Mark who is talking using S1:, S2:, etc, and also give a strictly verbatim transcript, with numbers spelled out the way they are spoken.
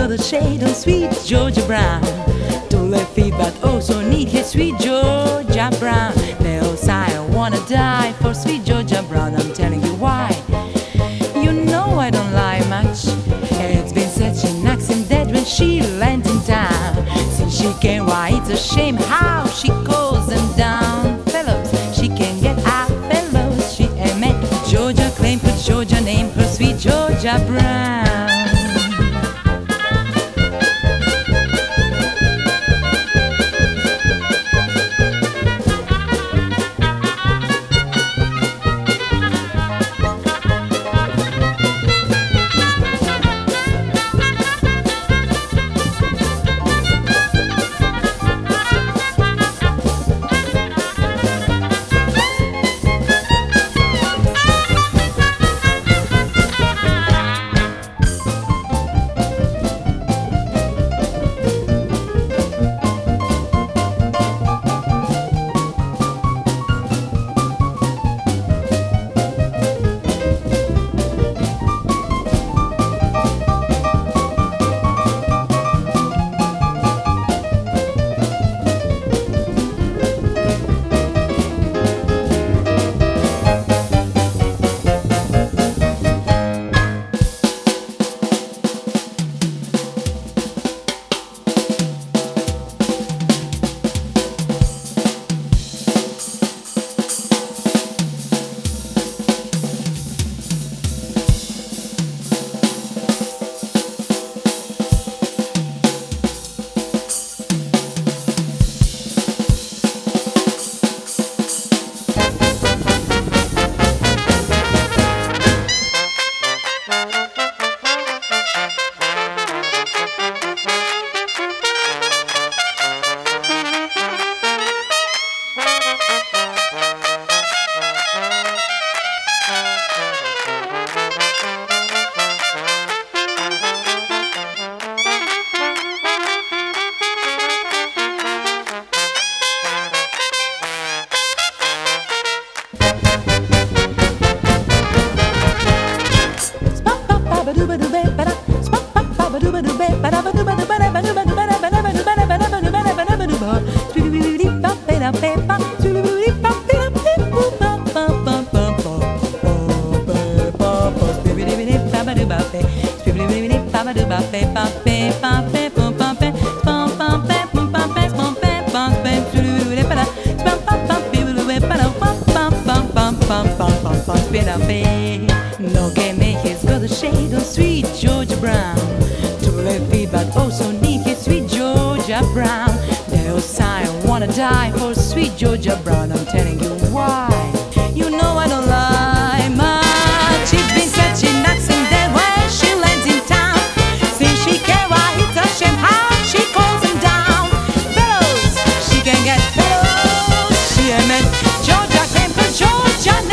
S1: got a shade on sweet Georgia Brown. Don't let feet, but also need his sweet Georgia Brown. They all sigh, I wanna die for sweet Georgia Brown. I'm telling you why. You know I don't lie much. It's been such an accident when she lands in town. Since she came, why it's a shame how she calls them down. Fellows, she can get out, fellows. She ain't met Georgia, claim her Georgia name, her sweet Georgia Brown. No que me has got a shade of sweet Georgia Brown. Two left feet, but also need his sweet Georgia Brown. They all sigh, I wanna die for sweet Georgia Brown. I'm telling you why. You know I don't lie much. It's been such an accident when she lands in town. Since she came, why it's a shame how she calls him down. Fellows, she can get fellows. She ain't met Georgia, claim her Georgia.